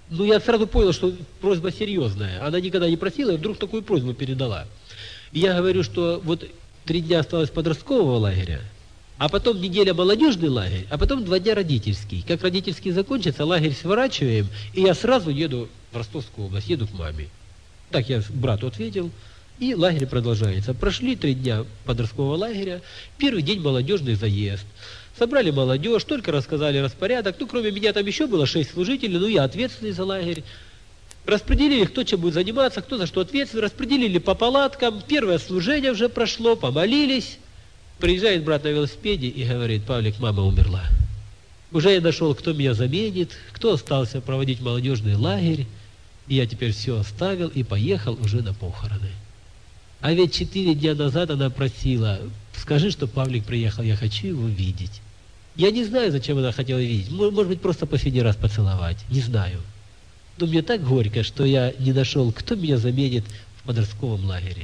Ну, я сразу понял, что просьба серьезная. Она никогда не просила, и вдруг такую просьбу передала. И я говорю, что вот 3 дня осталось подросткового лагеря, а потом неделя молодежный лагерь, а потом 2 дня родительский. Как родительский закончится, лагерь сворачиваем, и я сразу еду в Ростовскую область, еду к маме. Так я брату ответил, и лагерь продолжается. Прошли 3 дня подросткового лагеря, первый день молодежный заезд. Собрали молодежь, только рассказали распорядок. Ну, кроме меня там еще было 6 служителей, но я ответственный за лагерь. Распределили, кто чем будет заниматься, кто за что ответственный. Распределили по палаткам. Первое служение уже прошло, помолились. Приезжает брат на велосипеде и говорит: Павлик, мама умерла. Уже я нашел, кто меня заменит, кто остался проводить молодежный лагерь. И я теперь все оставил и поехал уже на похороны. А ведь 4 дня назад она просила: скажи, что Павлик приехал, я хочу его видеть. Я не знаю, зачем она хотела видеть. Может быть, просто последний раз поцеловать. Не знаю. Но мне так горько, что я не нашел, кто меня заменит в подростковом лагере.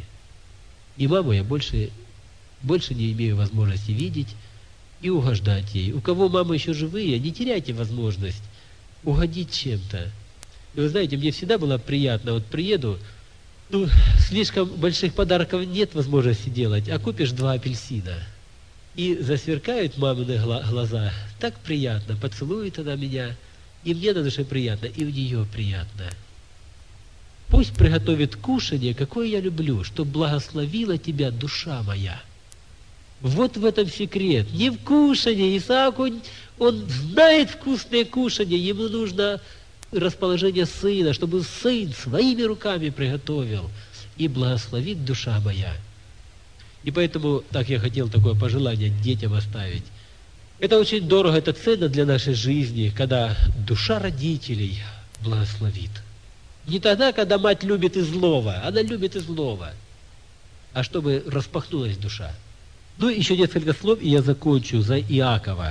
И маму я больше не имею возможности видеть и угождать ей. У кого мамы еще живые, не теряйте возможность угодить чем-то. И вы знаете, мне всегда было приятно, вот приеду, ну, слишком больших подарков нет возможности делать, а купишь 2 апельсина. И засверкают мамины глаза, так приятно, поцелует она меня, и мне на душе приятно, и у нее приятно. Пусть приготовит кушанье, какое я люблю, чтоб благословила тебя душа моя. Вот в этом секрет. Не в кушанье. Исаак, он знает вкусное кушанье, ему нужно расположение сына, чтобы сын своими руками приготовил, и благословит душа моя. И поэтому так я хотел такое пожелание детям оставить. Это очень дорого, это ценно для нашей жизни, когда душа родителей благословит. Не тогда, когда мать любит и злого, она любит и злого, а чтобы распахнулась душа. Ну, еще несколько слов, и я закончу за Иакова.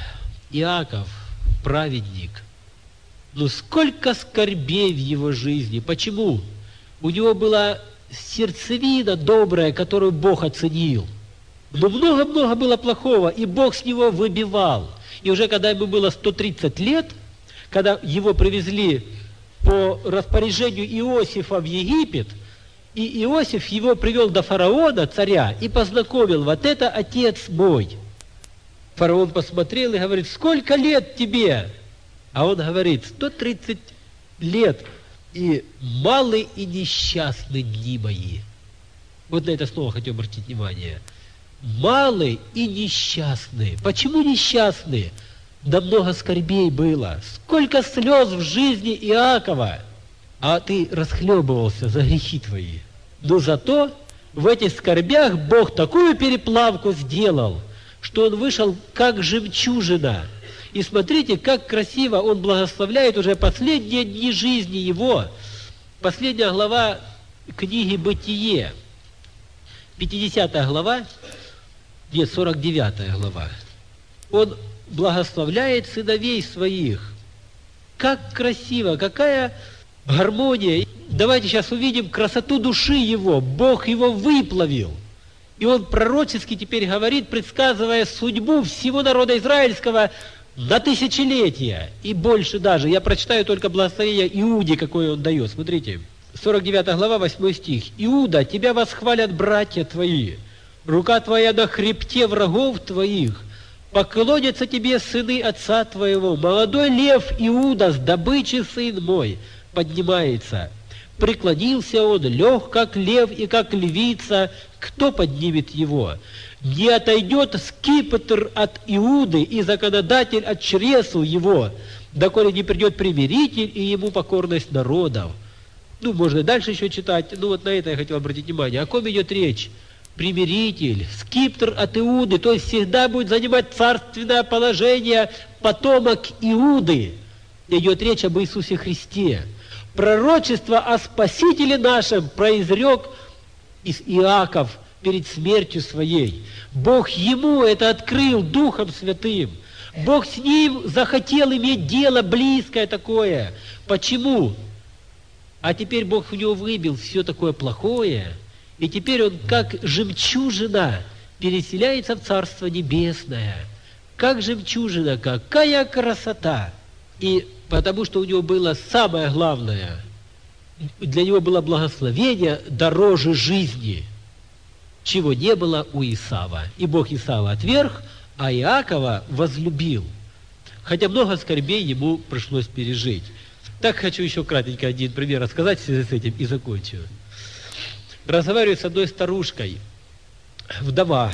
Иаков, праведник. Ну, сколько скорбей в его жизни. Почему? У него была сердцевина добрая, которую Бог оценил. Но много-много было плохого, и Бог с него выбивал. И уже когда ему было 130 лет, когда его привезли по распоряжению Иосифа в Египет, и Иосиф его привел до фараона, царя, и познакомил: вот это отец мой. Фараон посмотрел и говорит: сколько лет тебе? А он говорит: 130 лет, и малы и несчастны дни мои. Вот на это слово хочу обратить внимание. Малы и несчастны. Почему несчастны? Да много скорбей было. Сколько слез в жизни Иакова. А ты расхлебывался за грехи твои. Но зато в этих скорбях Бог такую переплавку сделал, что он вышел как жемчужина. И смотрите, как красиво он благословляет уже последние дни жизни его. Последняя глава книги «Бытие». 50 глава, нет, 49 глава. Он благословляет сыновей своих. Как красиво, какая гармония. Давайте сейчас увидим красоту души его. Бог его выплавил. И он пророчески теперь говорит, предсказывая судьбу всего народа израильского на тысячелетия и больше даже. Я прочитаю только благословение Иуде, какое он дает. Смотрите, 49 глава, 8 стих. «Иуда, тебя восхвалят братья твои, рука твоя на хребте врагов твоих, поклонятся тебе сыны отца твоего. Молодой лев Иуда, с добычи сын мой, поднимается. Преклонился он, лег как лев и как львица, кто поднимет его? Не отойдет скипетр от Иуды и законодатель от чресл его, доколе не придет примиритель и ему покорность народов». Ну, можно и дальше еще читать, ну вот на это я хотел обратить внимание. О ком идет речь? Примиритель, скипетр от Иуды, то есть всегда будет занимать царственное положение потомок Иуды. Идет речь об Иисусе Христе. Пророчество о Спасителе нашем произрек Иаков перед смертью своей. Бог ему это открыл Духом Святым. Бог с ним захотел иметь дело близкое такое. Почему? А теперь Бог в него выбил все такое плохое, и теперь он, как жемчужина, переселяется в Царство Небесное. Как жемчужина, какая красота! И Потому что у него было самое главное, для него было благословение дороже жизни, чего не было у Исава. И Бог Исава отверг, а Иакова возлюбил. Хотя много скорбей ему пришлось пережить. Так хочу еще кратенько один пример рассказать в связи с этим и закончу. Разговариваю с одной старушкой, вдова,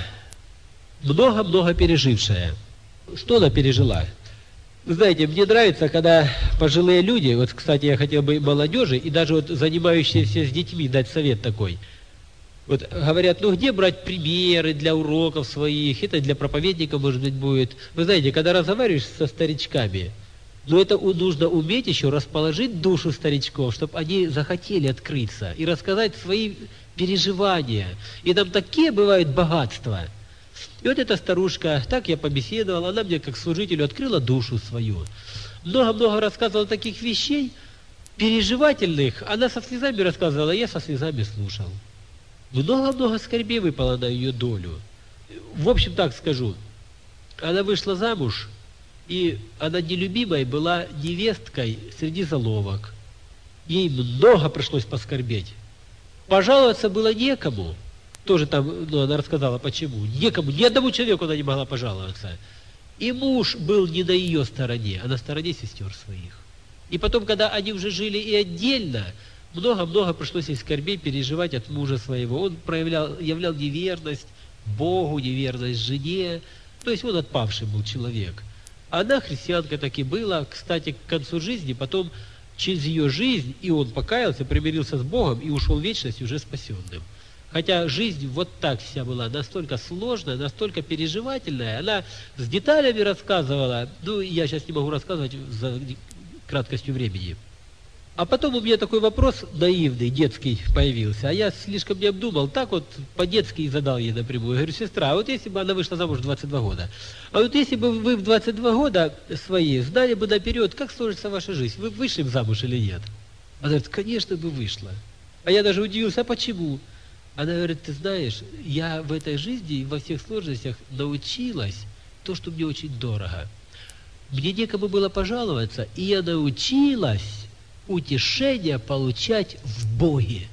много-много пережившая. Что она пережила? Вы знаете, мне нравится, когда пожилые люди, вот, кстати, я хотел бы молодежи, и даже вот занимающиеся с детьми дать совет такой. Вот говорят, ну где брать примеры для уроков своих, это для проповедника, может быть, будет. Вы знаете, когда разговариваешь со старичками, но это нужно уметь еще расположить душу старичков, чтобы они захотели открыться и рассказать свои переживания. И там такие бывают богатства. И вот эта старушка, так я побеседовал, она мне как служителю открыла душу свою. Много-много рассказывала таких вещей, переживательных. Она со слезами рассказывала, я со слезами слушал. Много-много скорбей выпало на ее долю. В общем, так скажу, она вышла замуж, и она нелюбимой была невесткой среди заловок. Ей много пришлось поскорбеть. Пожаловаться было некому. Тоже там, она рассказала, почему. Некому, ни одному человеку она не могла пожаловаться. И муж был не на ее стороне, а на стороне сестер своих. И потом, когда они уже жили и отдельно, много-много пришлось ей скорбей переживать от мужа своего. Он являл неверность Богу, неверность жене. То есть он отпавший был человек. Она христианка так и была. Кстати, к концу жизни, потом через ее жизнь, и он покаялся, примирился с Богом и ушел в вечность уже спасенным. Хотя жизнь вот так вся была, настолько сложная, настолько переживательная. Она с деталями рассказывала, ну, я сейчас не могу рассказывать за краткостью времени. А потом у меня такой вопрос наивный, детский появился, а я слишком не обдумал, так вот по-детски и задал ей напрямую. Я говорю, сестра, а вот если бы она вышла замуж в 22 года, а вот если бы вы в 22 года свои знали бы наперед, как сложится ваша жизнь, вы вышли бы замуж или нет? Она говорит, конечно бы вышла. А я даже удивился, а почему? Она говорит, ты знаешь, я в этой жизни и во всех сложностях научилась то, что мне очень дорого. Мне некому было пожаловаться, и я научилась утешение получать в Боге.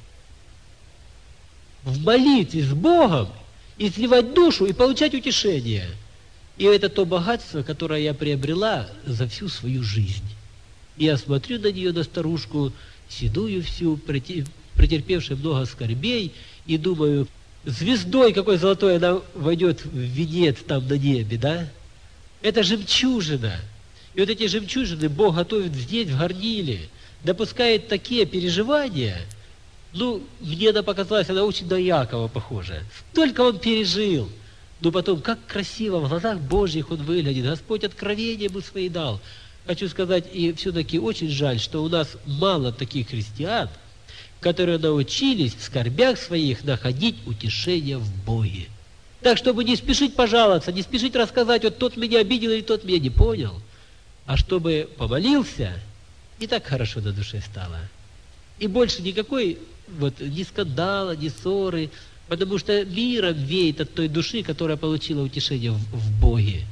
В молитве с Богом изливать душу и получать утешение. И это то богатство, которое я приобрела за всю свою жизнь. И я смотрю на нее, на старушку, седую всю, претерпевшую много скорбей, и думаю, звездой какой золотой она войдет в венец там на небе, да? Это жемчужина. И вот эти жемчужины Бог готовит здесь, в горниле, допускает такие переживания. Ну, мне она показалась, она очень на Иакова похожа. Столько он пережил. Но потом, как красиво в глазах Божьих он выглядит. Господь откровение ему свои дал. Хочу сказать, и все-таки очень жаль, что у нас мало таких христиан, которые научились в скорбях своих находить утешение в Боге. Так, чтобы не спешить пожаловаться, не спешить рассказать, вот тот меня обидел или тот меня не понял, а чтобы помолился, и так хорошо на душе стало. И больше никакой вот ни скандала, ни ссоры, потому что миром веет от той души, которая получила утешение в Боге.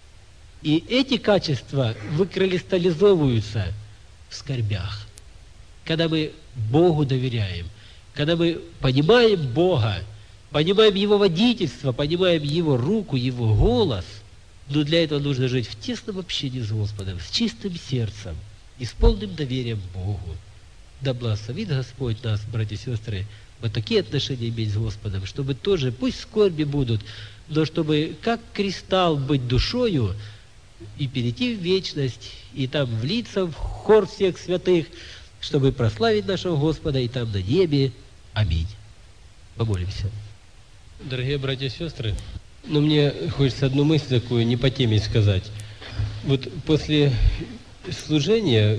И эти качества выкристаллизовываются в скорбях. Когда мы Богу доверяем, когда мы понимаем Бога, понимаем Его водительство, понимаем Его руку, Его голос, но для этого нужно жить в тесном общении с Господом, с чистым сердцем и с полным доверием Богу. Да благословит Господь нас, братья и сестры, вот такие отношения иметь с Господом, чтобы тоже, пусть скорби будут, но чтобы как кристалл быть душою и перейти в вечность, и там влиться в хор всех святых, чтобы прославить нашего Господа и там на небе. Аминь. Помолимся. Дорогие братья и сестры, мне хочется одну мысль такую не по теме сказать. Вот после служения,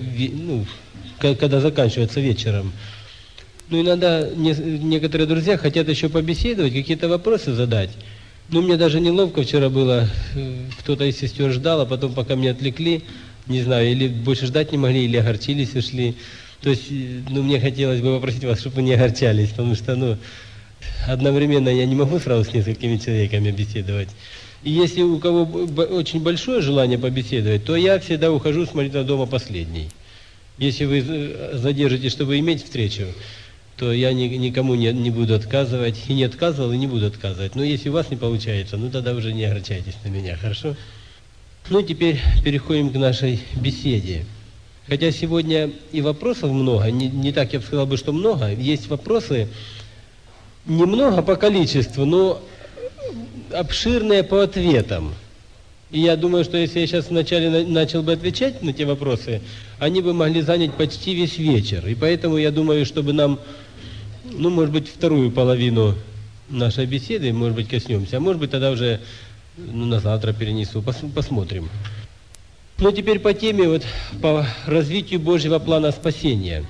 когда заканчивается вечером, иногда некоторые друзья хотят еще побеседовать, какие-то вопросы задать. Мне даже неловко вчера было, кто-то из сестер ждал, а потом, пока меня отвлекли, не знаю, или больше ждать не могли, или огорчились, ушли. То есть, мне хотелось бы попросить вас, чтобы вы не огорчались, потому что, одновременно я не могу сразу с несколькими человеками беседовать. И если у кого очень большое желание побеседовать, то я всегда ухожу с молитвенного дома последний. Если вы задержитесь, чтобы иметь встречу, то я никому не буду отказывать, и не отказывал, и не буду отказывать. Но если у вас не получается, ну тогда уже не огорчайтесь на меня, хорошо? Ну, теперь переходим к нашей беседе. Хотя сегодня и вопросов много, не так я бы сказал, что много, есть вопросы немного по количеству, но обширные по ответам. И я думаю, что если я сейчас вначале начал бы отвечать на те вопросы, они бы могли занять почти весь вечер. И поэтому я думаю, чтобы нам, ну, может быть, вторую половину нашей беседы, может быть, коснемся, а может быть, тогда уже на завтра перенесу, посмотрим. Ну, теперь по теме, вот, по развитию Божьего плана спасения.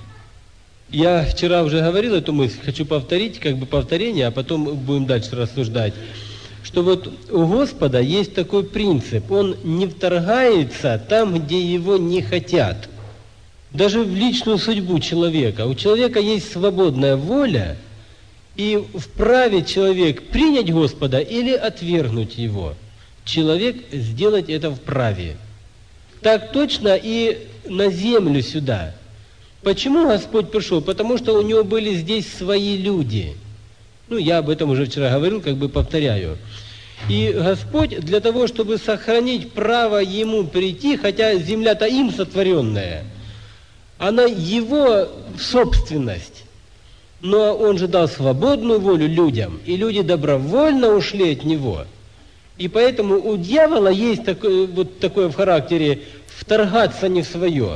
Я вчера уже говорил эту мысль, хочу повторить, как бы повторение, а потом будем дальше рассуждать. Что вот у Господа есть такой принцип, Он не вторгается там, где Его не хотят. Даже в личную судьбу человека. У человека есть свободная воля, и вправе человек принять Господа или отвергнуть Его. Человек сделать это вправе. Так точно и на землю сюда. Почему Господь пришел? Потому что у Него были здесь свои люди. Ну, я об этом уже вчера говорил, как бы повторяю. И Господь для того, чтобы сохранить право Ему прийти, хотя земля-то им сотворенная, она Его собственность. Но Он же дал свободную волю людям, и люди добровольно ушли от Него. И поэтому у дьявола есть такое в характере вторгаться не в свое,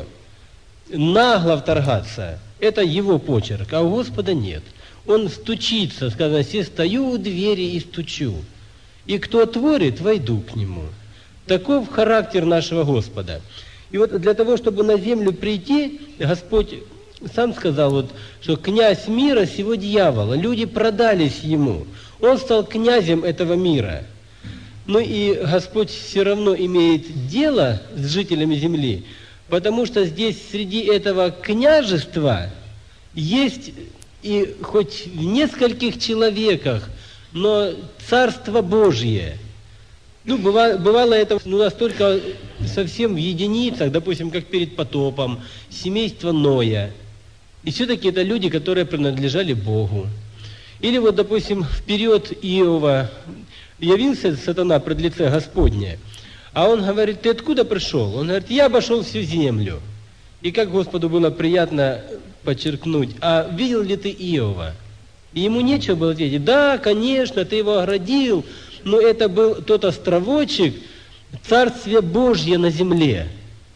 нагло вторгаться. Это его почерк, а у Господа нет. Он стучится, сказано, «Се стою у двери и стучу, и кто отворит, войду к нему». Таков характер нашего Господа. И вот для того, чтобы на землю прийти, Господь сам сказал, вот, что князь мира сего дьявола, люди продались ему. Он стал князем этого мира. Ну и Господь все равно имеет дело с жителями земли, потому что здесь среди этого княжества есть и хоть в нескольких человеках, но Царство Божье. Ну, бывало это настолько совсем в единицах, допустим, как перед потопом, семейство Ноя. И все-таки это люди, которые принадлежали Богу. Или вот, допустим, в период Иова явился сатана пред лице Господне, а он говорит, ты откуда пришел? Он говорит, я обошел всю землю. И как Господу было приятно подчеркнуть, а видел ли ты Иова? И ему нечего было ответить, да, конечно, ты его оградил, но это был тот островочек Царствия Божье на земле.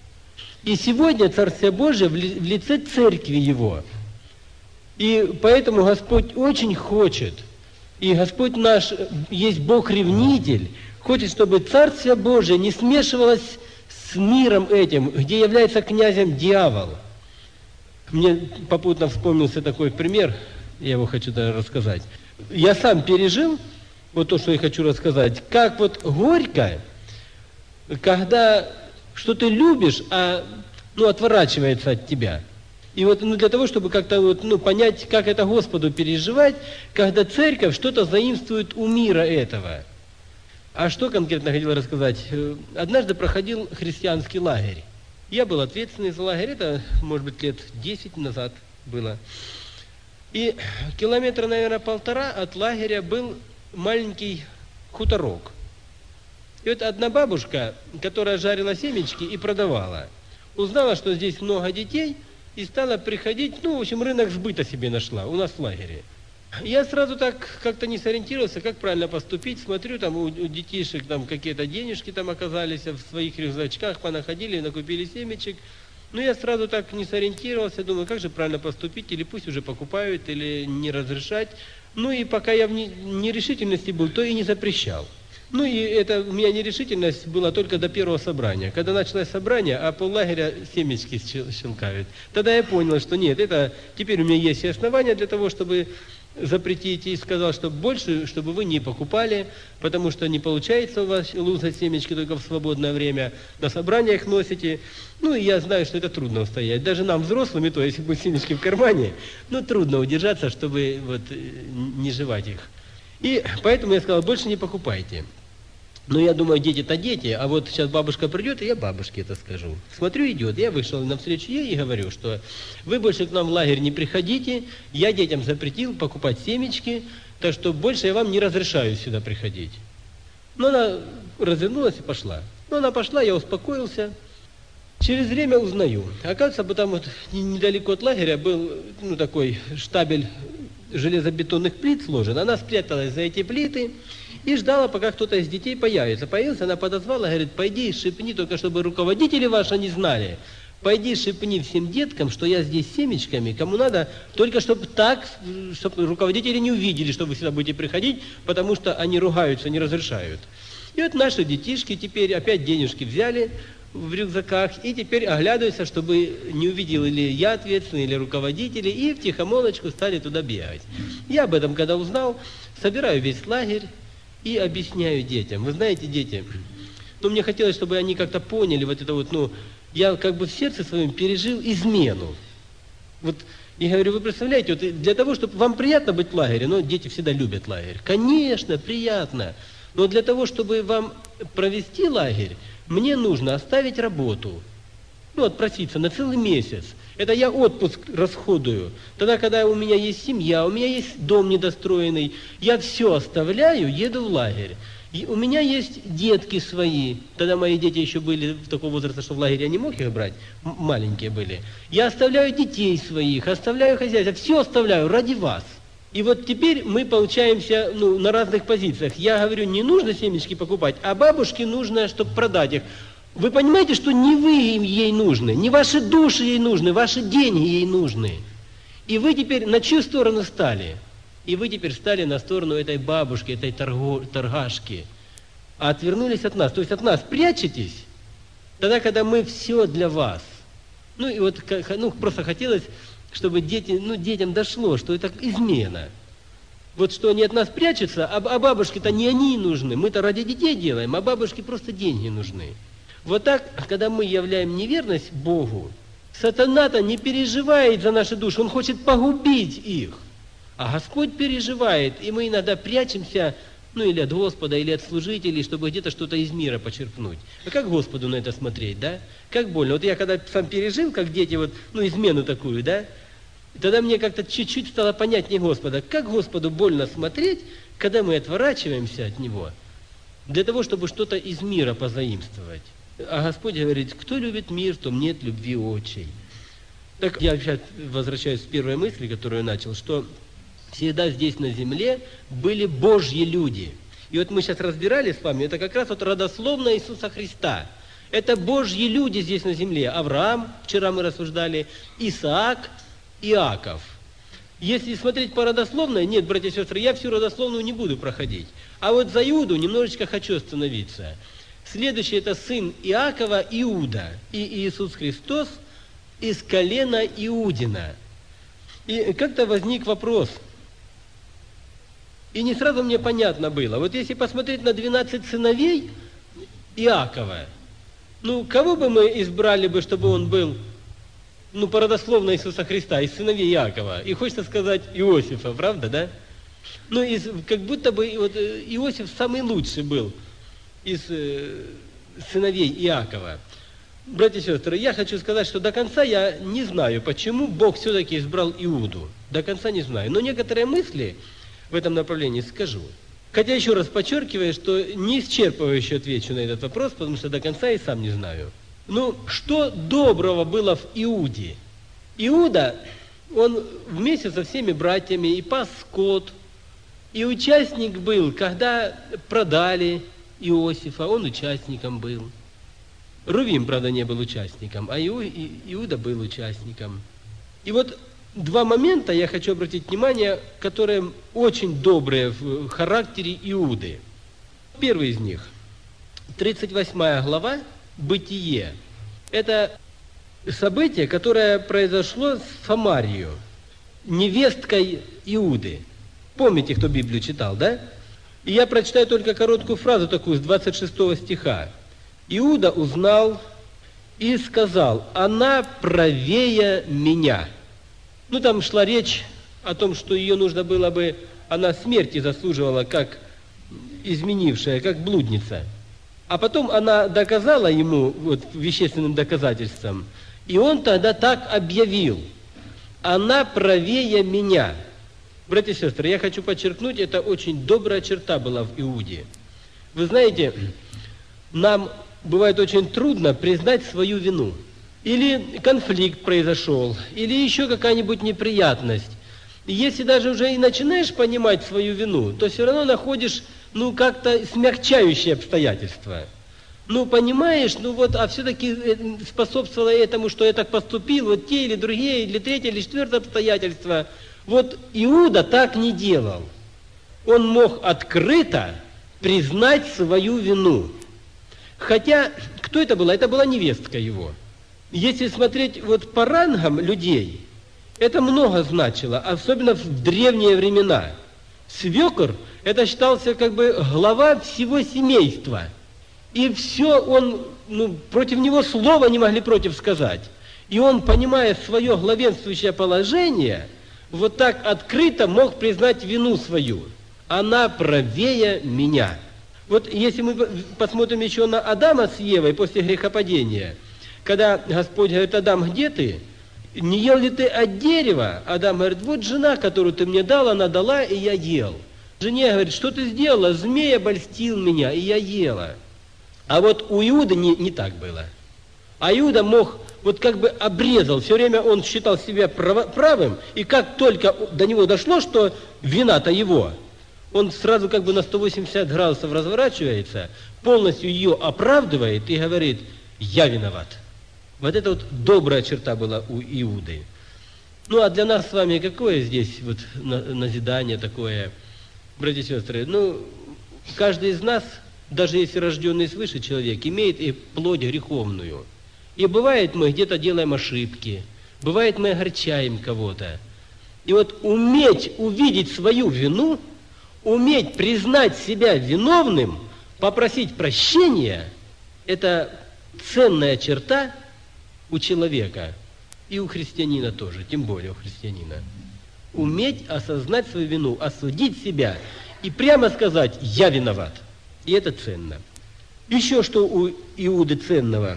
И сегодня Царствие Божье в лице Церкви Его. И поэтому Господь очень хочет, и Господь наш есть Бог-ревнитель, хочет, чтобы Царствие Божие не смешивалось с миром этим, где является князем дьявол. Мне попутно вспомнился такой пример, я его хочу даже рассказать. Я сам пережил, вот то, что я хочу рассказать, как вот горько, когда что ты любишь, а отворачивается от тебя. И вот для того, чтобы как-то понять, как это Господу переживать, когда церковь что-то заимствует у мира этого. А что конкретно хотел рассказать? Однажды проходил христианский лагерь. Я был ответственный за лагерь, это, может быть, лет 10 назад было. И километра, наверное, 1,5 от лагеря был маленький хуторок. И вот одна бабушка, которая жарила семечки и продавала, узнала, что здесь много детей, и стала приходить, в общем, рынок сбыта себе нашла у нас в лагере. Я сразу так как-то не сориентировался, как правильно поступить. Смотрю, там у детишек там какие-то денежки там оказались, в своих рюкзачках понаходили, накупили семечек. Но я сразу так не сориентировался, думаю, как же правильно поступить, или пусть уже покупают, или не разрешать. Ну и пока я в нерешительности был, то и не запрещал. Ну и это у меня нерешительность была только до первого собрания. Когда началось собрание, а поллагеря семечки щелкают. Тогда я понял, что нет, это теперь у меня есть и основания для того, чтобы запретить. И сказал, что больше, чтобы вы не покупали, потому что не получается у вас лузать семечки только в свободное время. На собраниях носите. Ну и я знаю, что это трудно устоять. Даже нам, взрослым, и то, если будут семечки в кармане, трудно удержаться, чтобы не жевать их. И поэтому я сказал, больше не покупайте. Но я думаю, дети-то дети, а вот сейчас бабушка придет, и я бабушке это скажу. Смотрю, идет, я вышел навстречу ей и говорю, что вы больше к нам в лагерь не приходите, я детям запретил покупать семечки, так что больше я вам не разрешаю сюда приходить. Но она развернулась и пошла. Но она пошла, я успокоился. Через время узнаю. Оказывается, потому вот недалеко от лагеря был такой штабель железобетонных плит сложен. Она спряталась за эти плиты и ждала, пока кто-то из детей появится. Появился, она подозвала, говорит, пойди шепни, только чтобы руководители ваши не знали. Пойди шепни всем деткам, что я здесь с семечками, кому надо, только чтобы так, чтобы руководители не увидели, что вы сюда будете приходить, потому что они ругаются, не разрешают. И вот наши детишки теперь опять денежки взяли в рюкзаках, и теперь оглядываются, чтобы не увидел или я ответственный, или руководители, и втихомолочку стали туда бегать. Я об этом, когда узнал, собираю весь лагерь и объясняю детям. Вы знаете, дети, мне хотелось, чтобы они как-то поняли вот это вот, я как бы в сердце своем пережил измену. Вот, я говорю, вы представляете, вот для того, чтобы вам приятно быть в лагере, дети всегда любят лагерь. Конечно, приятно. Но для того, чтобы вам провести лагерь, мне нужно оставить работу, отпроситься на целый месяц. Это я отпуск расходую. Тогда, когда у меня есть семья, у меня есть дом недостроенный, я все оставляю, еду в лагерь. И у меня есть детки свои. Тогда мои дети еще были в таком возрасте, что в лагере я не мог их брать, маленькие были. Я оставляю детей своих, оставляю хозяйство, все оставляю ради вас. И вот теперь мы получаемся на разных позициях. Я говорю, не нужно семечки покупать, а бабушке нужно, чтобы продать их. Вы понимаете, что не вы ей нужны, не ваши души ей нужны, ваши деньги ей нужны. И вы теперь на чью сторону стали? И вы теперь стали на сторону этой бабушки, этой торгашки. А отвернулись от нас. То есть от нас прячетесь, тогда, когда мы все для вас. И вот просто хотелось, чтобы детям дошло, что это измена. Вот что они от нас прячутся, а бабушки-то не они нужны. Мы-то ради детей делаем, а бабушке просто деньги нужны. Вот так, когда мы являем неверность Богу, сатана-то не переживает за наши души, он хочет погубить их. А Господь переживает, и мы иногда прячемся, или от Господа, или от служителей, чтобы где-то что-то из мира почерпнуть. А как Господу на это смотреть, да? Как больно. Вот я когда сам пережил, как дети, измену такую, да? Тогда мне как-то чуть-чуть стало понятнее Господа. Как Господу больно смотреть, когда мы отворачиваемся от Него, для того, чтобы что-то из мира позаимствовать. А Господь говорит, кто любит мир, то нет любви отчей. Так я сейчас возвращаюсь к первой мысли, которую я начал, что всегда здесь на земле были Божьи люди. И вот мы сейчас разбирали с вами, это как раз родословная Иисуса Христа. Это Божьи люди здесь на земле. Авраам, вчера мы рассуждали, Исаак, Иаков. Если смотреть по родословной, нет, братья и сестры, я всю родословную не буду проходить. А вот за Иуду немножечко хочу остановиться. Следующий это сын Иакова, Иуда. И Иисус Христос из колена Иудина. И как-то возник вопрос. И не сразу мне понятно было. Вот если посмотреть на 12 сыновей Иакова, кого бы мы избрали бы, чтобы он был, по родословной Иисуса Христа, из сыновей Иакова? И хочется сказать Иосифа, правда, да? Как будто бы Иосиф самый лучший был из сыновей Иакова. Братья и сестры, я хочу сказать, что до конца я не знаю, почему Бог все-таки избрал Иуду. До конца не знаю. Но некоторые мысли в этом направлении скажу. Хотя еще раз подчеркиваю, что не исчерпывающе отвечу на этот вопрос, потому что до конца и сам не знаю. Что доброго было в Иуде? Иуда, он вместе со всеми братьями и пас скот, и участник был, когда продали Иосифа, он участником был. Рувим, правда, не был участником, а Иуда был участником. И вот два момента я хочу обратить внимание, которые очень добрые в характере Иуды. Первый из них, 38 глава, Бытие. Это событие, которое произошло с Самарией, невесткой Иуды. Помните, кто Библию читал, да? И я прочитаю только короткую фразу такую с 26 стиха. Иуда узнал и сказал, она правее меня. Там шла речь о том, что ее нужно было бы, она смерти заслуживала, как изменившая, как блудница. А потом она доказала ему вот, вещественным доказательством, и он тогда так объявил: она правее меня. Братья и сестры, я хочу подчеркнуть, это очень добрая черта была в Иуде. Вы знаете, нам бывает очень трудно признать свою вину. Или конфликт произошел, или еще какая-нибудь неприятность. И если даже уже и начинаешь понимать свою вину, то все равно находишь, как-то смягчающие обстоятельства. Понимаешь, а все-таки способствовало этому, что я так поступил, вот те или другие, или третье, или четвертое обстоятельство. Вот Иуда так не делал. Он мог открыто признать свою вину. Хотя, кто это была? Это была невестка его. Если смотреть вот по рангам людей, это много значило, особенно в древние времена. Свекор, это считался как бы глава всего семейства. И все, против него слова не могли против сказать. И он, понимая свое главенствующее положение, вот так открыто мог признать вину свою. Она правее меня. Вот если мы посмотрим еще на Адама с Евой после грехопадения, когда Господь говорит: Адам, где ты? Не ел ли ты от дерева? Адам говорит: вот жена, которую ты мне дал, она дала, и я ел. Жене говорит: что ты сделала? Змей обольстил меня, и я ела. А вот у Иуды не так было. А Иуда мог, вот как бы обрезал, все время он считал себя правым, и как только до него дошло, что вина-то его, он сразу как бы на 180 градусов разворачивается, полностью ее оправдывает и говорит: я виноват. Вот это вот добрая черта была у Иуды. А для нас с вами какое здесь вот назидание такое, братья и сестры? Каждый из нас, даже если рожденный свыше человек, имеет и плоть греховную. И бывает, мы где-то делаем ошибки, бывает, мы огорчаем кого-то. И вот уметь увидеть свою вину, уметь признать себя виновным, попросить прощения, это ценная черта у человека, и у христианина тоже, тем более у христианина. Уметь осознать свою вину, осудить себя и прямо сказать: я виноват. И это ценно. Еще что у Иуды ценного,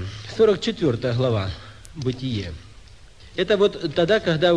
44 глава, Бытие. Это вот тогда, когда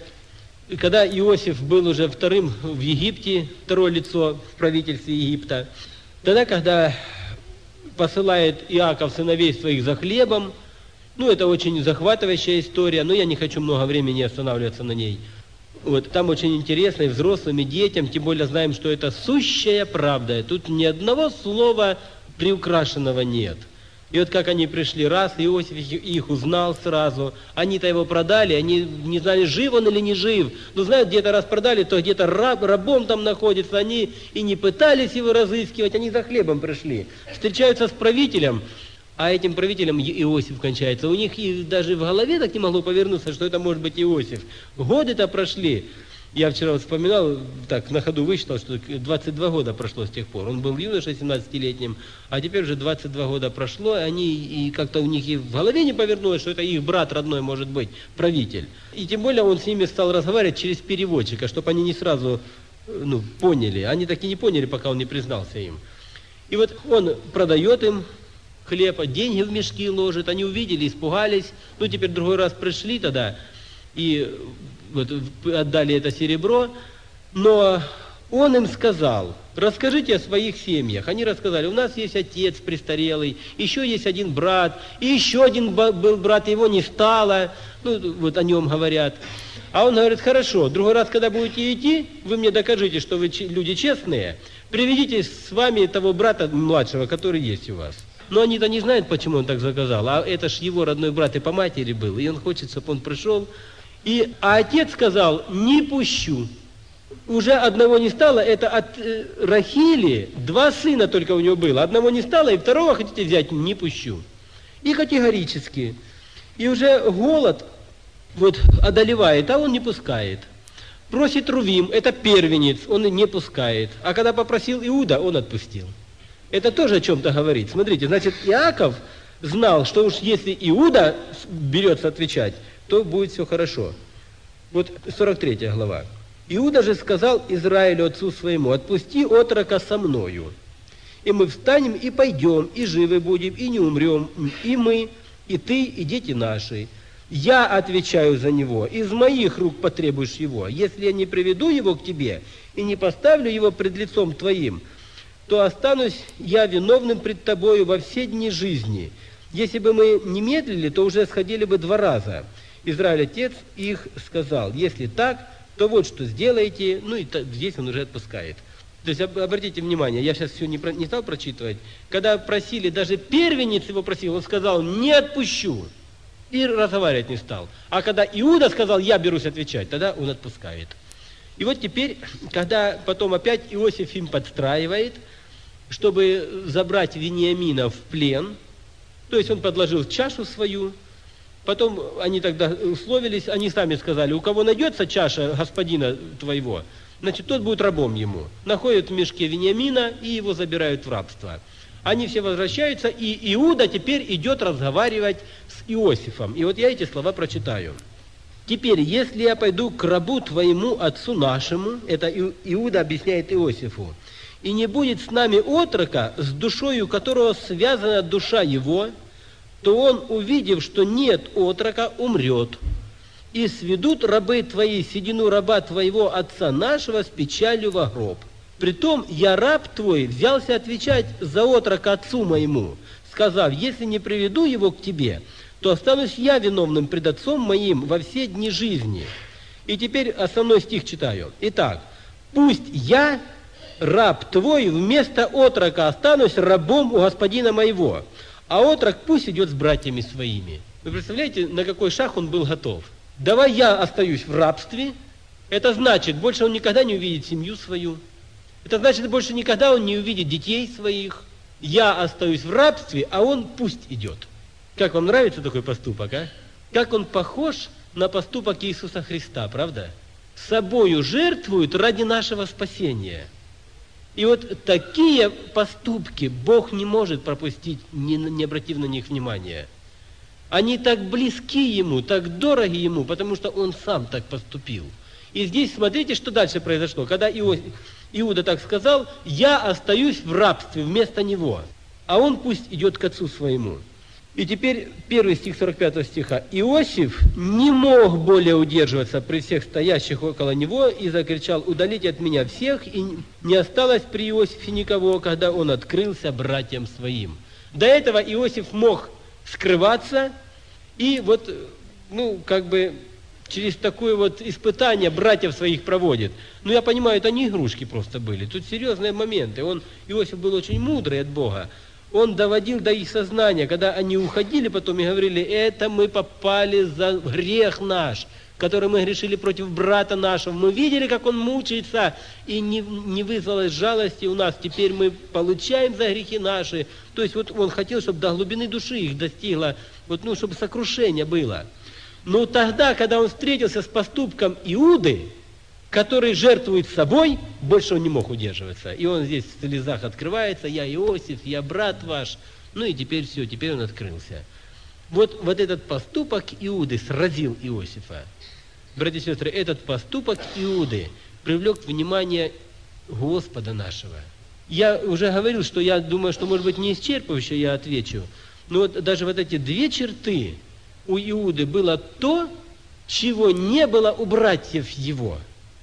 Иосиф был уже вторым в Египте, второе лицо в правительстве Египта, тогда, когда посылает Иаков сыновей своих за хлебом, это очень захватывающая история, но я не хочу много времени останавливаться на ней. Вот, там очень интересно и взрослым, и детям, тем более знаем, что это сущая правда. Тут ни одного слова приукрашенного нет. И вот как они пришли, раз, Иосиф их узнал сразу, они-то его продали, они не знали, жив он или не жив. Знают, где-то раз продали, то где-то рабом там находится, они и не пытались его разыскивать, они за хлебом пришли. Встречаются с правителем, а этим правителем Иосиф кончается. У них и даже в голове так не могло повернуться, что это может быть Иосиф. Годы-то прошли. Я вчера вспоминал, так на ходу высчитал, что 22 года прошло с тех пор. Он был юношей 17-летним, а теперь уже 22 года прошло, и как-то у них и в голове не повернулось, что это их брат родной может быть, правитель. И тем более он с ними стал разговаривать через переводчика, чтобы они не сразу поняли. Они так и не поняли, пока он не признался им. И вот он продает им хлеб, деньги в мешки ложит, они увидели, испугались, теперь другой раз пришли тогда, и вот отдали это серебро, но он им сказал: расскажите о своих семьях. Они рассказали: у нас есть отец престарелый, еще есть один брат, и еще один был брат, его не стало, вот о нем говорят. А он говорит: хорошо, другой раз, когда будете идти, вы мне докажите, что вы люди честные, приведите с вами того брата младшего, который есть у вас. Но они-то не знают, почему он так заказал, а это ж его родной брат и по матери был, и он хочет, чтобы он пришел. А отец сказал: не пущу. Уже одного не стало, это от Рахили 2 сына только у него было. Одного не стало, и второго хотите взять, не пущу. И категорически. И уже голод одолевает, а он не пускает. Просит Рувим, это первенец, он не пускает. А когда попросил Иуда, он отпустил. Это тоже о чем-то говорит. Смотрите, значит, Иаков знал, что уж если Иуда берется отвечать, то будет все хорошо. Вот 43 глава. Иуда же сказал Израилю, отцу своему: отпусти отрока со мною. и мы встанем и пойдем, и живы будем, и не умрем, и мы, и ты, и дети наши. Я отвечаю за него, из моих рук потребуешь его. Если я не приведу его к тебе и не поставлю его пред лицом твоим, то останусь я виновным пред тобою во все дни жизни. Если бы мы не медлили, то уже сходили бы 2 раза. Израиль, отец их, сказал: если так, то вот что сделаете. Ну и здесь он уже отпускает. То есть обратите внимание, я сейчас все не стал прочитывать. Когда просили, даже первенец его просил, он сказал: не отпущу. И разговаривать не стал. А когда Иуда сказал: я берусь отвечать, тогда он отпускает. И вот теперь, когда потом опять Иосиф им подстраивает, чтобы забрать Вениамина в плен, то есть он подложил чашу свою, потом они тогда условились, они сами сказали: у кого найдется чаша господина твоего, значит, тот будет рабом ему. Находят в мешке Вениамина и его забирают в рабство. Они все возвращаются, и Иуда теперь идет разговаривать с Иосифом. И вот я эти слова прочитаю. «Теперь, если я пойду к рабу твоему, отцу нашему», это Иуда объясняет Иосифу, «и не будет с нами отрока, с душою которого связана душа его, то он, увидев, что нет отрока, умрет. И сведут рабы твои седину раба твоего отца нашего с печалью во гроб. Притом я, раб твой, взялся отвечать за отрока отцу моему, сказав: если не приведу его к тебе, то останусь я виновным пред отцом моим во все дни жизни». И теперь основной стих читаю. «Итак, пусть я, раб твой, вместо отрока останусь рабом у господина моего, а отрок пусть идет с братьями своими». Вы представляете, на какой шаг он был готов? Давай я остаюсь в рабстве, это значит, больше он никогда не увидит семью свою, это значит, больше никогда он не увидит детей своих. Я остаюсь в рабстве, а он пусть идет. Как вам нравится такой поступок, а? Как он похож на поступок Иисуса Христа, правда? Собою жертвует ради нашего спасения. И вот такие поступки Бог не может пропустить, не обратив на них внимания. Они так близки Ему, так дороги Ему, потому что Он сам так поступил. И здесь смотрите, что дальше произошло. Когда Иуда так сказал: я остаюсь в рабстве вместо него, а он пусть идет к отцу своему. И теперь 1 стих 45 стиха. «Иосиф не мог более удерживаться при всех стоящих около него и закричал: удалите от меня всех, и не осталось при Иосифе никого, когда он открылся братьям своим». До этого Иосиф мог скрываться, и вот, через такое вот испытание братьев своих проводит. Но я понимаю, это не игрушки просто были, тут серьезные моменты. Иосиф был очень мудрый от Бога. Он доводил до их сознания, когда они уходили потом и говорили: это мы попали за грех наш, который мы грешили против брата нашего. Мы видели, как он мучается, и не вызвалось жалости у нас. Теперь мы получаем за грехи наши. То есть вот он хотел, чтобы до глубины души их достигло, чтобы сокрушение было. Но тогда, когда он встретился с поступком Иуды, который жертвует собой, больше он не мог удерживаться. И он здесь в слезах открывается: я Иосиф, я брат ваш. Ну и теперь все, теперь он открылся. Вот этот поступок Иуды сразил Иосифа. Братья и сестры, этот поступок Иуды привлек внимание Господа нашего. Я уже говорил, что я думаю, что, может быть, не исчерпывающе я отвечу, но вот даже вот эти 2 черты у Иуды было то, чего не было у братьев его.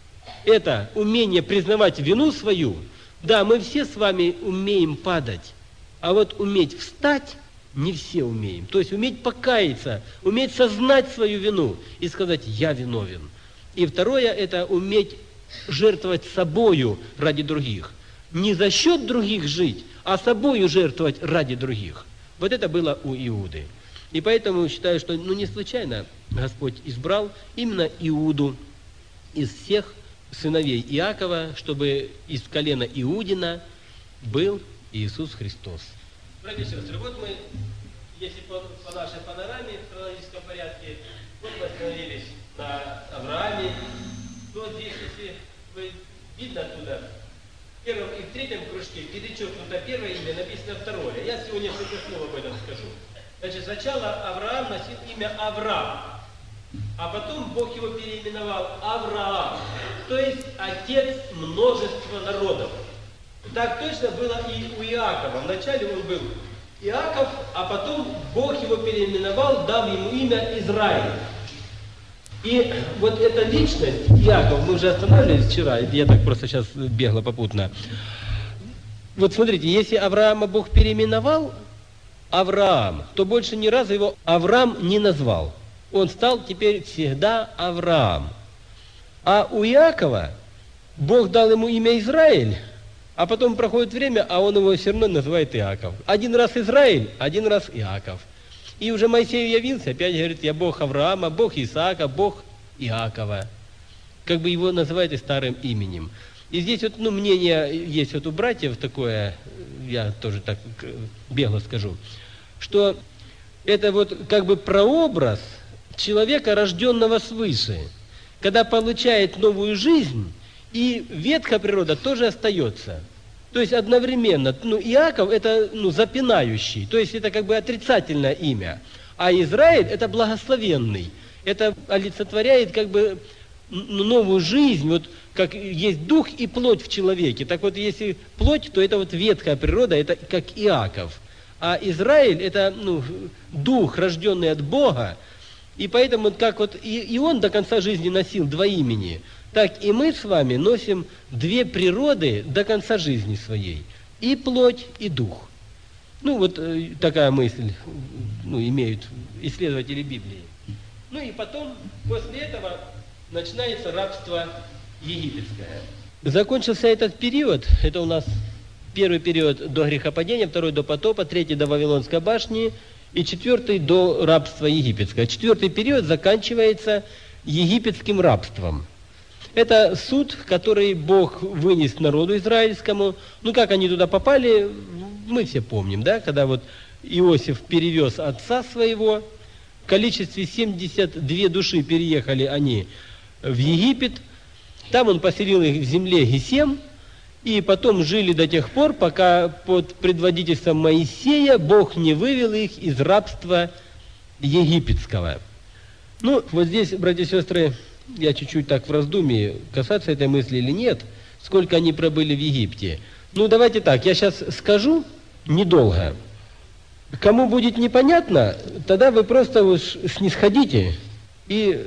Это умение признавать вину свою. Да, мы все с вами умеем падать, а вот уметь встать не все умеем. То есть уметь покаяться, уметь сознать свою вину и сказать: я виновен. И второе, это уметь жертвовать собою ради других. Не за счет других жить, а собою жертвовать ради других. Вот это было у Иуды. И поэтому считаю, что не случайно Господь избрал именно Иуду из всех сыновей Иакова, чтобы из колена Иудина был Иисус Христос. Братья и сестры, вот мы, если по нашей панораме в хронологическом порядке, вот мы остановились на Аврааме, то здесь, если вы видно оттуда, в первом и в третьем кружке перечеркнуто первое имя, написано второе. Я всего несколько слов об этом скажу. Значит, сначала Авраам носил имя Авраам, а потом Бог его переименовал Авраам, то есть отец множества народов. Так точно было и у Иакова. Вначале он был Иаков, а потом Бог его переименовал, дав ему имя Израиль. И вот эта личность, Иаков, мы уже останавливались вчера, я так просто сейчас бегло попутно. Вот смотрите, если Авраама Бог переименовал Авраам, то больше ни разу его Авраам не назвал. Он стал теперь всегда Авраам. А у Иакова Бог дал ему имя Израиль, а потом проходит время, а он его все равно называет Иаков. Один раз Израиль, один раз Иаков. И уже Моисею явился, опять говорит, я Бог Авраама, Бог Исаака, Бог Иакова. Как бы его называют и старым именем. И здесь вот, мнение есть вот у братьев такое, я тоже так бегло скажу, что это вот как бы прообраз человека, рожденного свыше, когда получает новую жизнь, и ветхая природа тоже остается. То есть одновременно, Иаков это запинающий, то есть это как бы отрицательное имя, а Израиль это благословенный, это олицетворяет как бы новую жизнь, вот как есть дух и плоть в человеке. Так вот, если плоть, то это вот ветхая природа, это как Иаков. А Израиль это дух, рожденный от Бога. И поэтому, как вот и он до конца жизни носил два имени, так и мы с вами носим две природы до конца жизни своей. И плоть, и дух. Вот такая мысль имеют исследователи Библии. И потом, после этого, начинается рабство египетское. Закончился этот период, это у нас первый период до грехопадения, второй до потопа, третий до Вавилонской башни и четвертый до рабства египетского. Четвертый период заканчивается египетским рабством. Это суд, который Бог вынес народу израильскому. Как они туда попали, мы все помним, да, когда вот Иосиф перевез отца своего, в количестве 72 души переехали они в Египет, там он поселил их в земле Гесем, и потом жили до тех пор, пока под предводительством Моисея Бог не вывел их из рабства египетского. Вот здесь, братья и сестры, я чуть-чуть так в раздумье, касаться этой мысли или нет, сколько они пробыли в Египте. Давайте так, я сейчас скажу недолго. Кому будет непонятно, тогда вы просто снисходите и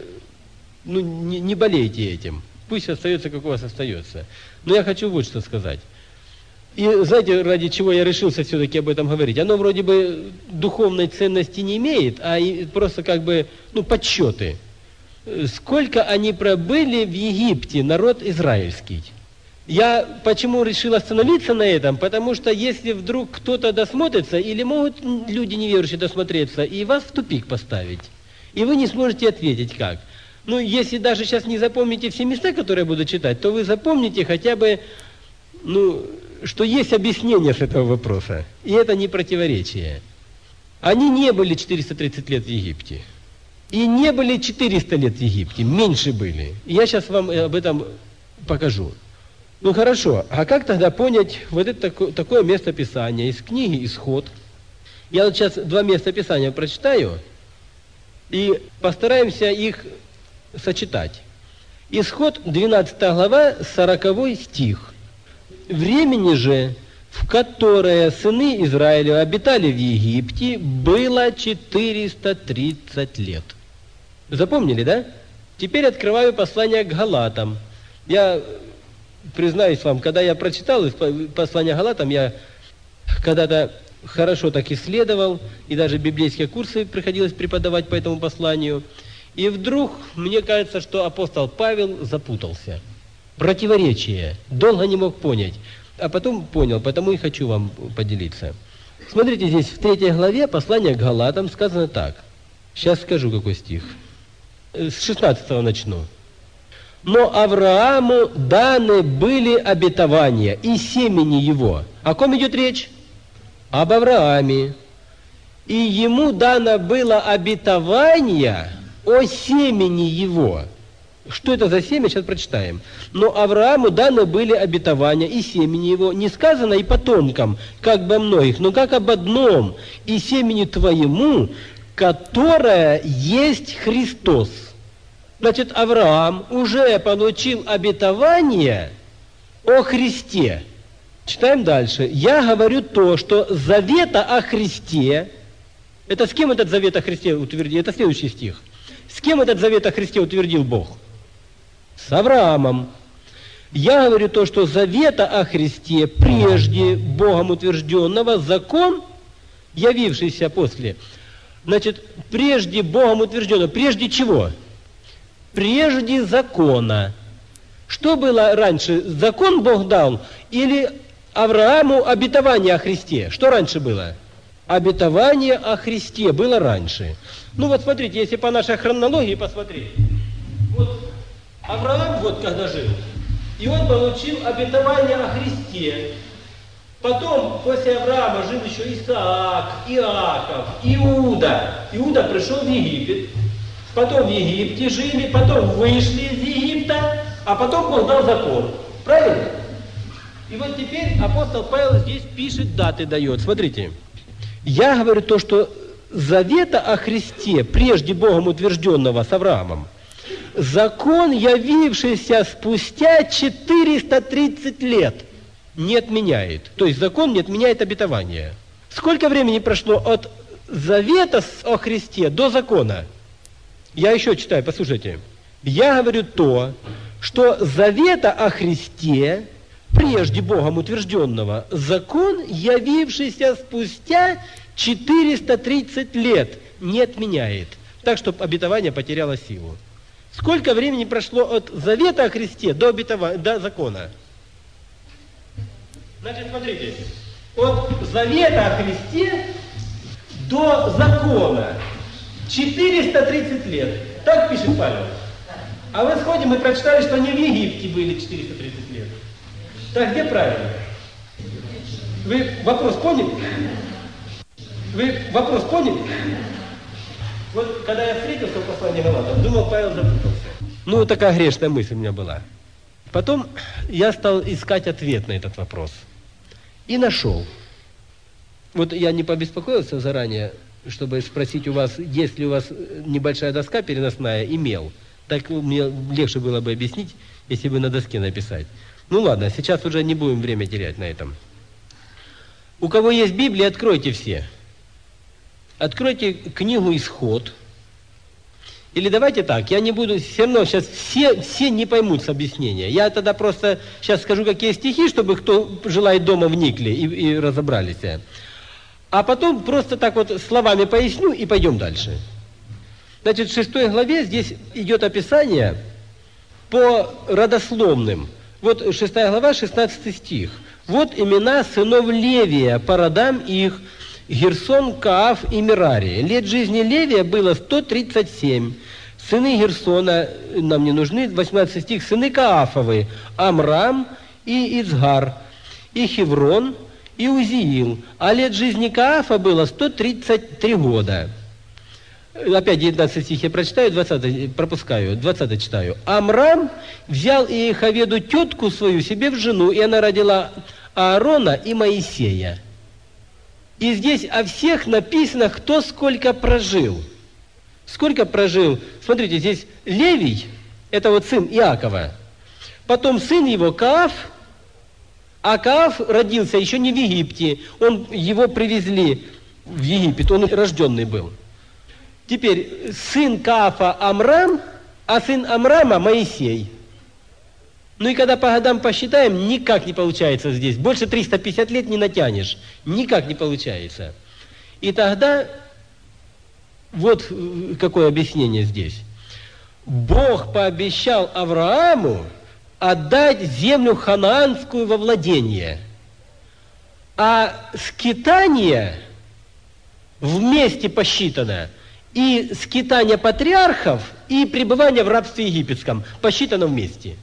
не болейте этим. Пусть остается, как у вас остается. Но я хочу вот что сказать. И знаете, ради чего я решился все-таки об этом говорить? Оно вроде бы духовной ценности не имеет, а просто как бы, подсчеты. Сколько они пробыли в Египте, народ израильский. Я почему решил остановиться на этом? Потому что если вдруг кто-то досмотрится, или могут люди неверующие досмотреться, и вас в тупик поставить, и вы не сможете ответить как. Если даже сейчас не запомните все места, которые я буду читать, то вы запомните хотя бы, что есть объяснение с этого вопроса. И это не противоречие. Они не были 430 лет в Египте. И не были 400 лет в Египте, меньше были. И я сейчас вам об этом покажу. Хорошо, а как тогда понять вот это такое местописание из книги «Исход»? Я вот сейчас два местописания прочитаю, и постараемся их сочетать. Исход, 12 глава, 40 стих. «Времени же, в которое сыны Израиля обитали в Египте, было 430 лет». Запомнили, да? Теперь открываю послание к Галатам. Я признаюсь вам, когда я прочитал послание Галатам, я когда-то хорошо так исследовал, и даже библейские курсы приходилось преподавать по этому посланию. И вдруг, мне кажется, что апостол Павел запутался. Противоречие. Долго не мог понять. А потом понял, потому и хочу вам поделиться. Смотрите, здесь в 3 главе послания к Галатам сказано так. Сейчас скажу, какой стих. С 16 начну. «Но Аврааму даны были обетования и семени его». О ком идет речь? Об Аврааме. «И ему дано было обетование о семени его». Что это за семя? Сейчас прочитаем. «Но Аврааму даны были обетования и семени его». Не сказано и потомкам, как бы о многих, но как об одном, и семени твоему, которое есть Христос. Значит, Авраам уже получил обетование о Христе. Читаем дальше. Я говорю то, что завета о Христе, это с кем этот завет о Христе утвердил? Это следующий стих. С кем этот завет о Христе утвердил Бог? С Авраамом. Я говорю то, что завета о Христе, прежде Богом утвержденного, закон, явившийся после. Значит, прежде Богом утвержденного, прежде чего? Прежде закона. Что было раньше? Закон Бог дал или Аврааму обетование о Христе? Что раньше было? Обетование о Христе было раньше. Ну вот смотрите, если по нашей хронологии посмотреть. Вот Авраам вот когда жил, и он получил обетование о Христе. Потом, после Авраама, жил еще Исаак, Иаков, Иуда. Иуда пришел в Египет. Потом в Египте жили, потом вышли из Египта, а потом Бог дал закон. Правильно? И вот теперь апостол Павел здесь пишет, даты дает. Смотрите. Я говорю то, что завета о Христе, прежде Богом утвержденного с Авраамом, закон, явившийся спустя 430 лет, не отменяет. То есть закон не отменяет обетование. Сколько времени прошло от завета о Христе до закона? Я еще читаю, послушайте. Я говорю то, что завета о Христе, прежде Богом утвержденного, закон, явившийся спустя 430 лет, не отменяет. Так, чтобы обетование потеряло силу. Сколько времени прошло от завета о Христе до закона? Значит, смотрите, от завета о Христе до закона 430 лет. Так пишет Павел. А в исходе мы прочитали, что они в Египте были 430 лет. Так где правильно? Вы вопрос поняли? Вы вопрос поняли? Вот когда я встретился в послании Галатам, думал, Павел запутался. Ну, такая грешная мысль у меня была. Потом я стал искать ответ на этот вопрос. И нашел. Вот я не побеспокоился заранее, чтобы спросить у вас, есть ли у вас небольшая доска переносная и мел. Так мне легче было бы объяснить, если бы на доске написать. Ну ладно, сейчас уже не будем время терять на этом. У кого есть Библия, откройте все. Откройте книгу «Исход». Или давайте так, я не буду, все равно сейчас все не поймут с объяснения. Я тогда просто сейчас скажу, какие стихи, чтобы кто желает дома вникли и разобрались. А потом просто так вот словами поясню и пойдем дальше. Значит, в 6 главе здесь идет описание по родословным. Вот 6 глава, 16 стих. Вот имена сынов Левия по родам их: Герсон, Кааф и Мерари. Лет жизни Левия было 137. Сыны Герсона нам не нужны. 18 стих. Сыны Каафовы: Амрам и Ицгар, и Хеврон, и Узиил. А лет жизни Каафа было 133 года. Опять 19 стих я прочитаю, 20 пропускаю, 20 читаю. Амрам взял Иеховеду тетку свою себе в жену, и она родила Аарона и Моисея. И здесь о всех написано, кто сколько прожил. Сколько прожил? Смотрите, здесь Левий, это вот сын Иакова. Потом сын его Кааф, а Кааф родился еще не в Египте. Его привезли в Египет, он рожденный был. Теперь сын Каафа Амрам, а сын Амрама Моисей. Ну и когда по годам посчитаем, никак не получается здесь. Больше 350 лет не натянешь. Никак не получается. И тогда, вот какое объяснение здесь. Бог пообещал Аврааму отдать землю ханаанскую во владение. А скитание вместе посчитано. И скитание патриархов, и пребывание в рабстве египетском посчитано вместе.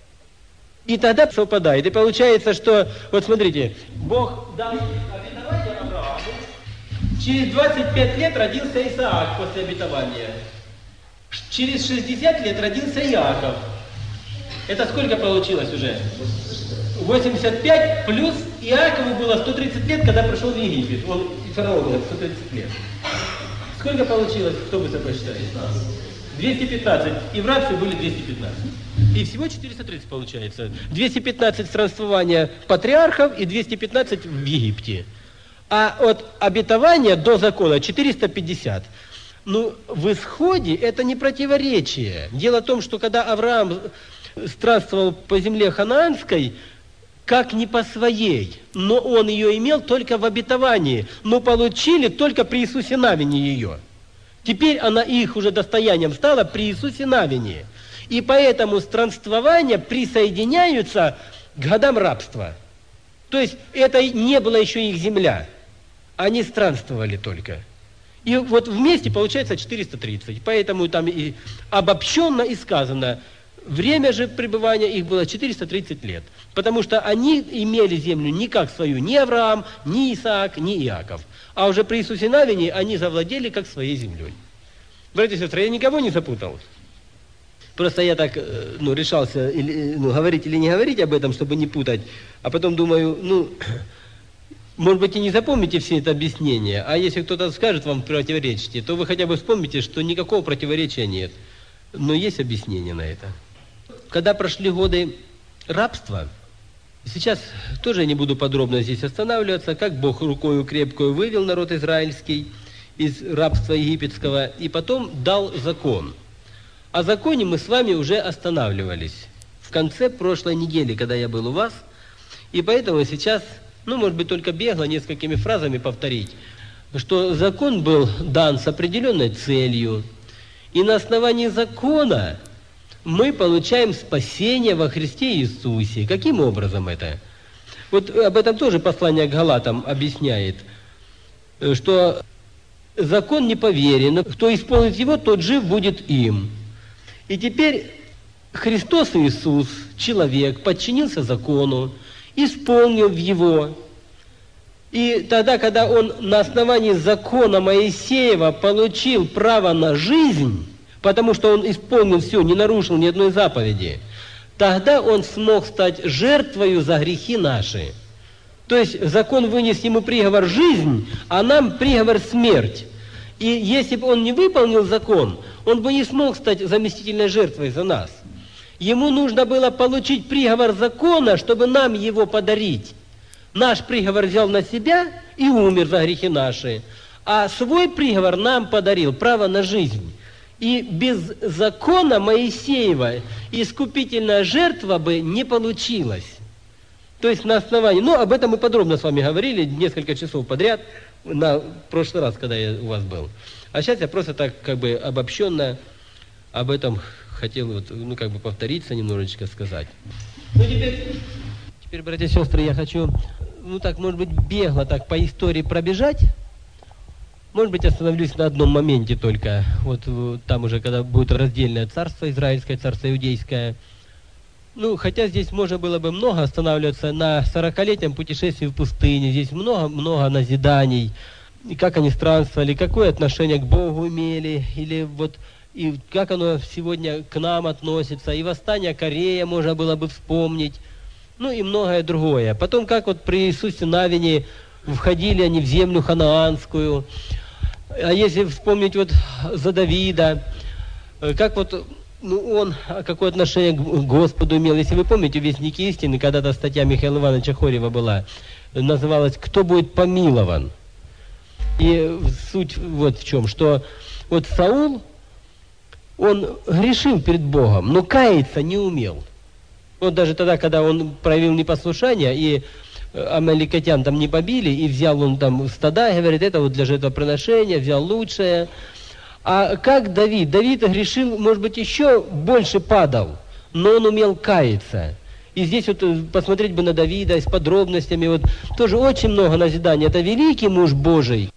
И тогда совпадает. И получается, что, вот смотрите, Бог дал обетование Аврааму, через 25 лет родился Исаак после обетования. Через 60 лет родился Иаков. Это сколько получилось уже? 85 плюс Иакову было 130 лет, когда пришел в Египет. Он и фараон было 130 лет. Сколько получилось, кто бы это посчитал? 215. И в рабстве были 215. И всего 430 получается. 215 странствования патриархов и 215 в Египте. А от обетования до закона 450. Ну, в исходе это не противоречие. Дело в том, что когда Авраам странствовал по земле ханаанской, как не по своей, но он ее имел только в обетовании, но получили только при Иисусе Навине ее. Теперь она их уже достоянием стала при Иисусе Навине. И поэтому странствования присоединяются к годам рабства. То есть это не была еще их земля. Они странствовали только. И вот вместе получается 430. Поэтому там и обобщенно и сказано, время же пребывания их было 430 лет. Потому что они имели землю не как свою, ни Авраам, ни Исаак, ни Иаков. А уже при Иисусе Навине они завладели как своей землей. Братья и сестры, я никого не запутал. Просто я так решался говорить или не говорить об этом, чтобы не путать. А потом думаю, может быть, и не запомните все это объяснение, а если кто-то скажет вам противоречите, то вы хотя бы вспомните, что никакого противоречия нет. Но есть объяснение на это. Когда прошли годы рабства, сейчас тоже я не буду подробно здесь останавливаться, как Бог рукою крепкую вывел народ израильский из рабства египетского и потом дал закон. О законе мы с вами уже останавливались в конце прошлой недели, когда я был у вас, и поэтому сейчас, может быть, только бегло несколькими фразами повторить, что закон был дан с определенной целью, и на основании закона мы получаем спасение во Христе Иисусе. Каким образом это? Вот об этом тоже послание к Галатам объясняет, что закон не по вере, но кто исполнит его, тот жив будет им. И теперь Христос Иисус, человек, подчинился закону, исполнил его. И тогда, когда он на основании закона Моисеева получил право на жизнь, потому что он исполнил все, не нарушил ни одной заповеди, тогда он смог стать жертвою за грехи наши. То есть закон вынес ему приговор жизнь, а нам приговор смерть. И если бы он не выполнил закон, он бы не смог стать заместительной жертвой за нас. Ему нужно было получить приговор закона, чтобы нам его подарить. Наш приговор взял на себя и умер за грехи наши. А свой приговор нам подарил право на жизнь. И без закона Моисеева искупительная жертва бы не получилась. То есть на основании... об этом мы подробно с вами говорили несколько часов подряд, на прошлый раз, когда я у вас был. А сейчас я просто так обобщенно об этом хотел повториться немножечко сказать. Теперь, братья и сестры, я хочу, может быть, бегло так по истории пробежать. Может быть, остановлюсь на одном моменте только. Вот там уже, когда будет раздельное царство израильское, царство иудейское. Хотя здесь можно было бы много останавливаться на 40-летнем путешествии в пустыне. Здесь много назиданий. И как они странствовали, какое отношение к Богу имели, и как оно сегодня к нам относится. И восстание Корея можно было бы вспомнить. И многое другое. Потом, как при Иисусе Навине входили они в землю ханаанскую. А если вспомнить за Давида, как он какое отношение к Господу имел. Если вы помните, в «Вестнике истины» когда-то статья Михаила Ивановича Хорьева была, называлась «Кто будет помилован?». И суть в чем, что Саул, он грешил перед Богом, но каяться не умел. Даже тогда, когда он проявил непослушание, и амаликитян там не побили, и взял он там стада, и говорит, это для жертвоприношения, взял лучшее. А как Давид? Давид грешил, может быть, еще больше падал, но он умел каяться. И здесь посмотреть бы на Давида с подробностями, тоже очень много назиданий. Это великий муж Божий.